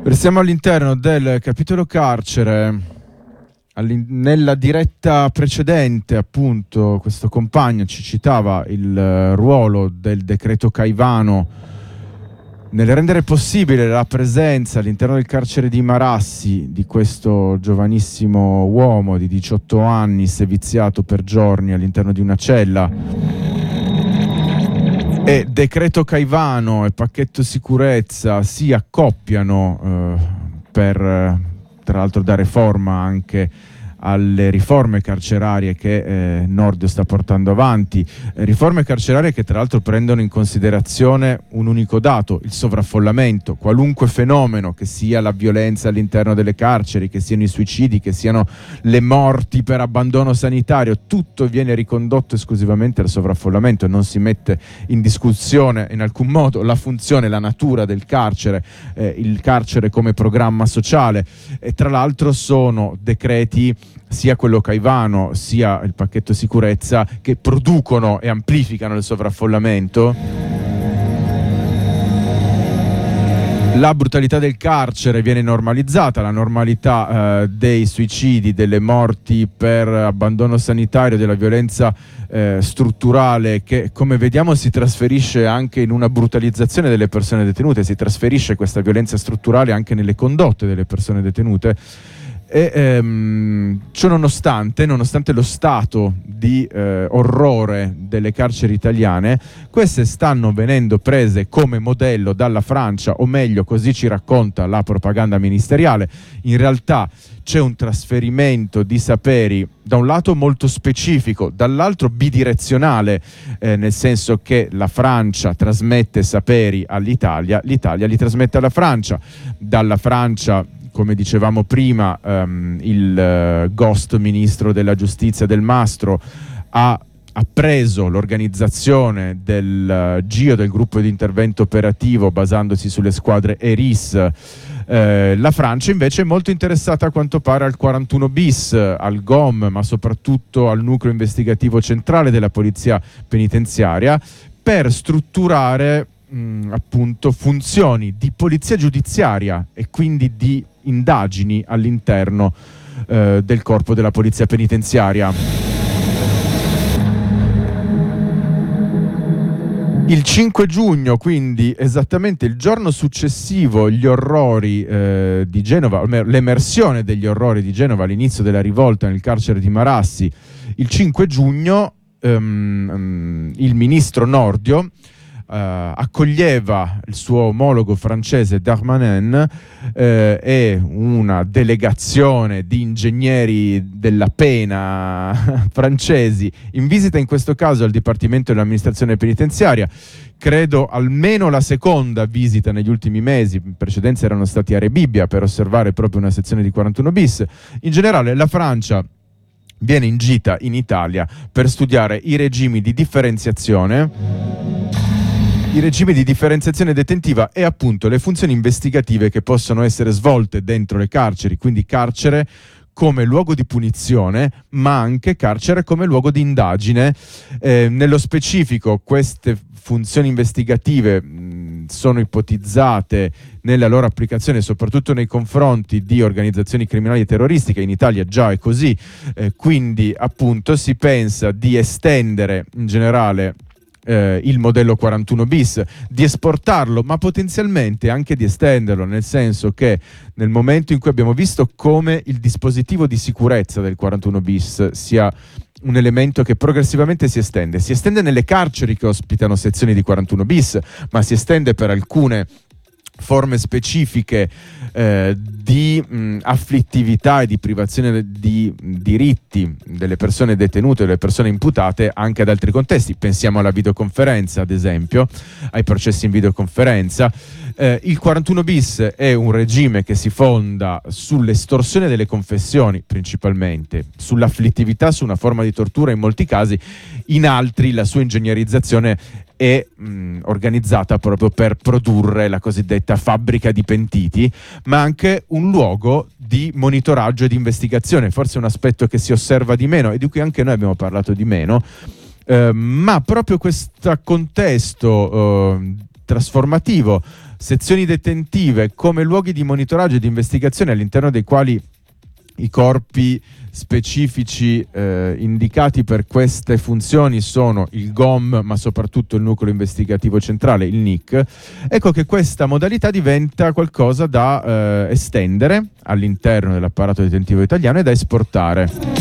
Restiamo all'interno del capitolo carcere. Nella diretta precedente, appunto, questo compagno ci citava il ruolo del decreto Caivano nel rendere possibile la presenza all'interno del carcere di Marassi di questo giovanissimo uomo di 18 anni seviziato per giorni all'interno di una cella. E decreto Caivano e pacchetto sicurezza si accoppiano per tra l'altro dare forma anche alle riforme carcerarie che Nordio sta portando avanti, riforme carcerarie che tra l'altro prendono in considerazione un unico dato: il sovraffollamento. Qualunque fenomeno, che sia la violenza all'interno delle carceri, che siano i suicidi, che siano le morti per abbandono sanitario, tutto viene ricondotto esclusivamente al sovraffollamento e non si mette in discussione in alcun modo la funzione, la natura del carcere, il carcere come programma sociale. E tra l'altro sono decreti, sia quello Caivano sia il pacchetto sicurezza, che producono e amplificano il sovraffollamento. La brutalità del carcere viene normalizzata, la normalità dei suicidi, delle morti per abbandono sanitario, della violenza strutturale, che come vediamo si trasferisce anche in una brutalizzazione delle persone detenute, si trasferisce questa violenza strutturale anche nelle condotte delle persone detenute. E ciò nonostante lo stato di orrore delle carceri italiane, queste stanno venendo prese come modello dalla Francia, o meglio, così ci racconta la propaganda ministeriale. In realtà c'è un trasferimento di saperi, da un lato molto specifico, dall'altro bidirezionale, nel senso che la Francia trasmette saperi all'Italia, l'Italia li trasmette alla Francia. Dalla Francia, come dicevamo prima, il ghost ministro della giustizia Del Mastro ha preso l'organizzazione del GIO, del gruppo di intervento operativo, basandosi sulle squadre ERIS. La Francia invece è molto interessata, a quanto pare, al 41 bis, al GOM, ma soprattutto al nucleo investigativo centrale della polizia penitenziaria, per strutturare appunto funzioni di polizia giudiziaria e quindi di indagini all'interno del corpo della polizia penitenziaria. Il 5 giugno, quindi esattamente il giorno successivo gli orrori di Genova, l'emersione degli orrori di Genova, all'inizio della rivolta nel carcere di Marassi, il 5 giugno il ministro Nordio accoglieva il suo omologo francese Darmanin e una delegazione di ingegneri della pena francesi in visita, in questo caso al Dipartimento dell'amministrazione penitenziaria. Credo almeno la seconda visita negli ultimi mesi. In precedenza erano stati a Rebibbia per osservare proprio una sezione di 41 bis. In generale la Francia viene in gita in Italia per studiare i regimi di differenziazione detentiva e appunto le funzioni investigative che possono essere svolte dentro le carceri, quindi carcere come luogo di punizione, ma anche carcere come luogo di indagine. Nello specifico, queste funzioni investigative sono ipotizzate nella loro applicazione soprattutto nei confronti di organizzazioni criminali e terroristiche. In Italia già è così, quindi appunto si pensa di estendere in generale il modello 41 bis, di esportarlo, ma potenzialmente anche di estenderlo, nel senso che nel momento in cui abbiamo visto come il dispositivo di sicurezza del 41 bis sia un elemento che progressivamente si estende nelle carceri che ospitano sezioni di 41 bis, ma si estende per alcune forme specifiche di afflittività e di privazione di diritti delle persone detenute, delle persone imputate, anche ad altri contesti. Pensiamo alla videoconferenza, ad esempio, ai processi in videoconferenza. Il 41 bis è un regime che si fonda sull'estorsione delle confessioni, principalmente, sull'afflittività, su una forma di tortura in molti casi. In altri la sua ingegnerizzazione è organizzata proprio per produrre la cosiddetta fabbrica di pentiti, ma anche un luogo di monitoraggio e di investigazione, forse un aspetto che si osserva di meno e di cui anche noi abbiamo parlato di meno, ma proprio questo contesto trasformativo sezioni detentive come luoghi di monitoraggio e di investigazione all'interno dei quali i corpi specifici indicati per queste funzioni sono il GOM, ma soprattutto il nucleo investigativo centrale, il NIC. Ecco che questa modalità diventa qualcosa da estendere all'interno dell'apparato detentivo italiano e da esportare.